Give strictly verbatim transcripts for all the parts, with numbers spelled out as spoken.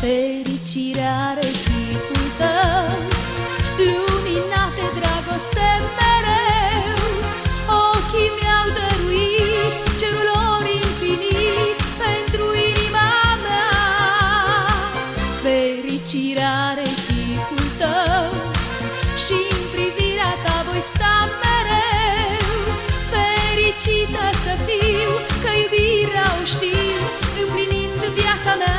Fericirea are chipul tău, luminat de dragoste mereu. Ochii mi-au dăruit cerul lor infinit pentru inima mea. Fericirea are chipul tău și-n privirea ta voi sta mereu. Fericită să fiu, că iubirea o știu, împlinind viața mea.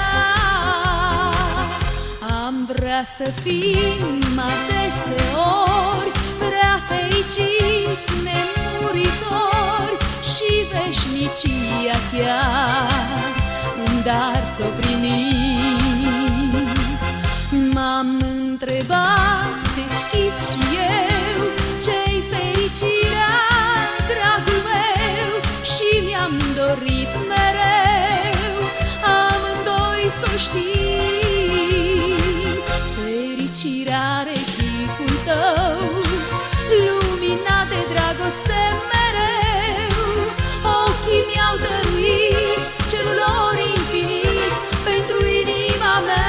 Vrea să fim adeseori prea fericiți, nemuritori, și veșnicia chiar un dar s-o primim. M-am întrebat deschis și eu, ce-i fericirea, dragul meu, și mi-am dorit mereu amândoi s-o știm. Fericirea are chipul tău, luminat de dragoste mereu. Ochii mi-au dăruit cerul lor infinit pentru inima mea.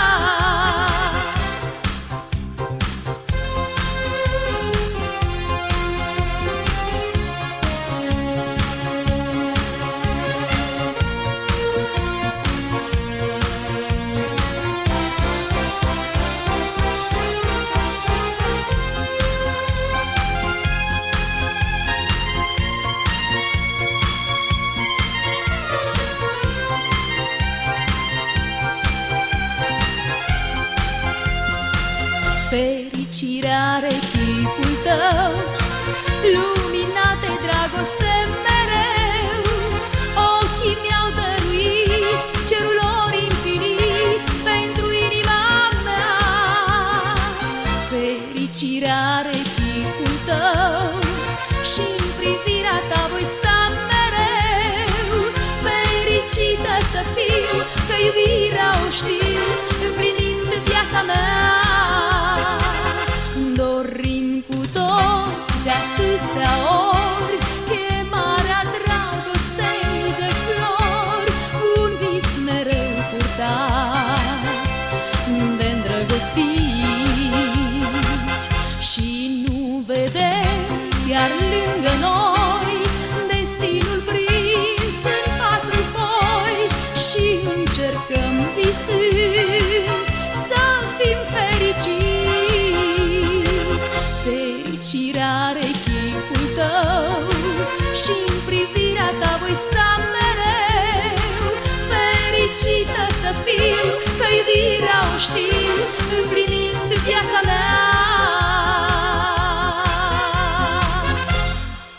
Fericirea are chipul tău, luminat de dragoste mereu. Ochii mi-au dăruit cerul lor infinit pentru inima mea. Fericirea are chipul tău și-n privirea ta voi sta mereu. Fericită să fiu, că iubirea o știu, împlinind viața mea. Dorim cu toți de atâtea ori chemarea dragostei de flori, un vis mereu purtat de îndrăgostiți. Și nu vedem chiar lângă noi destinul prins în patru foi, și încercăm visând să fim fericiți. Fericirea are chipul tău și-n privirea ta voi sta mereu. Fericită să fiu, că iubirea o știu, împlinind viața mea.